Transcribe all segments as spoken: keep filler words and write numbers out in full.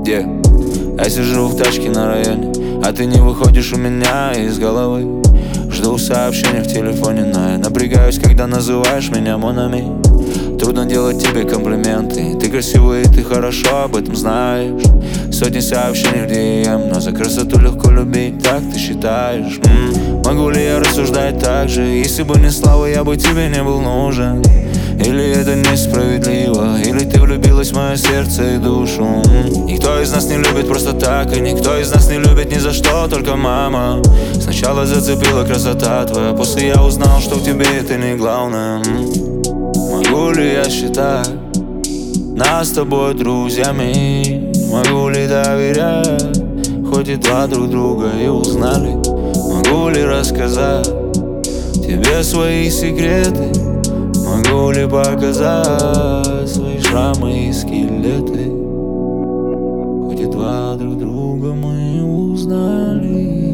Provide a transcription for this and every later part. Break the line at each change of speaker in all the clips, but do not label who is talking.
Yeah. Я сижу в тачке на районе, а ты не выходишь у меня из головы. Жду сообщения в телефоне, но я напрягаюсь, когда называешь меня Монами. Трудно делать тебе комплименты. Ты красивый и ты хорошо об этом знаешь. Сотни сообщений в ди эм, но за красоту легко любить, так ты считаешь? М-м, могу ли я рассуждать так же? Если бы не слава, я бы тебе не был нужен. Или это несправедливо? Или ты влюбилась в мое сердце и душу? М-м, никто из нас не любит просто так, и никто из нас не любит ни за что, только мама. Сначала зацепила красота твоя, после я узнал, что в тебе это не главное. М-м, могу ли я считать нас с тобой друзьями? Могу ли доверять, хоть и два друг друга и узнали? Могу ли рассказать тебе свои секреты? Могу ли показать свои шрамы и скелеты? Хоть и два друг друга мы узнали.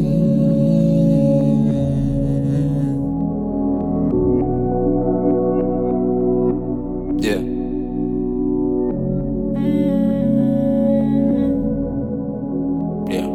Yeah. Yeah.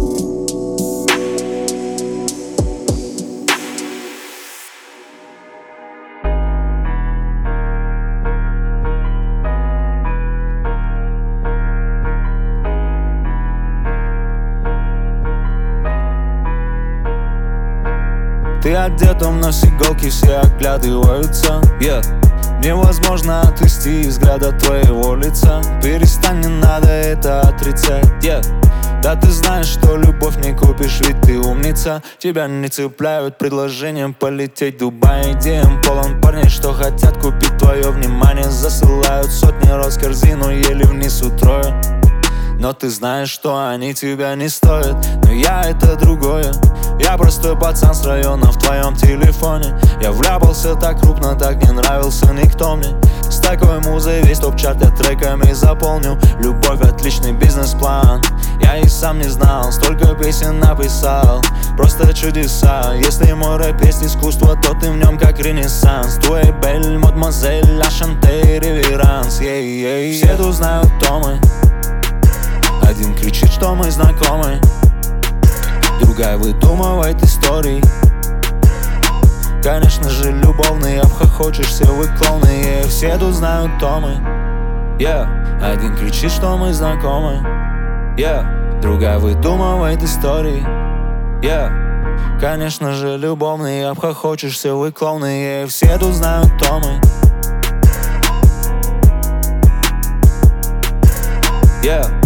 Ты одет, у нас иголки, все оглядываются. Yeah. Невозможно отвести взгляд от твоего лица. Перестань, не надо это отрицать. Yeah. Да ты знаешь, что любовь не купишь, ведь ты умница. Тебя не цепляют предложением полететь в Дубай. Идеям полон парней, что хотят купить твое внимание. Засылают сотни роз в корзину, еле вниз утрое. Но ты знаешь, что они тебя не стоят. Но я это другое. Я простой пацан с района в твоем телефоне. Я вляпался так крупно, так не нравился никто мне. С такой музой весь топ-чарт я треками заполню. Любовь — отличный бизнес-план. Я и сам не знал, столько песен написал. Просто чудеса. Если мой рэп есть искусство, то ты в нем как ренессанс. Твой бель, мадемуазель, ля шанте, реверанс. Yeah, yeah, yeah. Все тут знают, кто мы. Один кричит, что мы знакомы, другая выдумывает истории. Конечно же, любовные, обхохочешься, вы клоуны. Yeah. Все тут знают, кто мы. Yeah. Один кричит, что мы знакомы, yeah. Другая выдумывает истории. Yeah. Конечно же, любовные, обхохочешься, вы клоуны. Yeah. Все тут знают, кто мы. Yeah.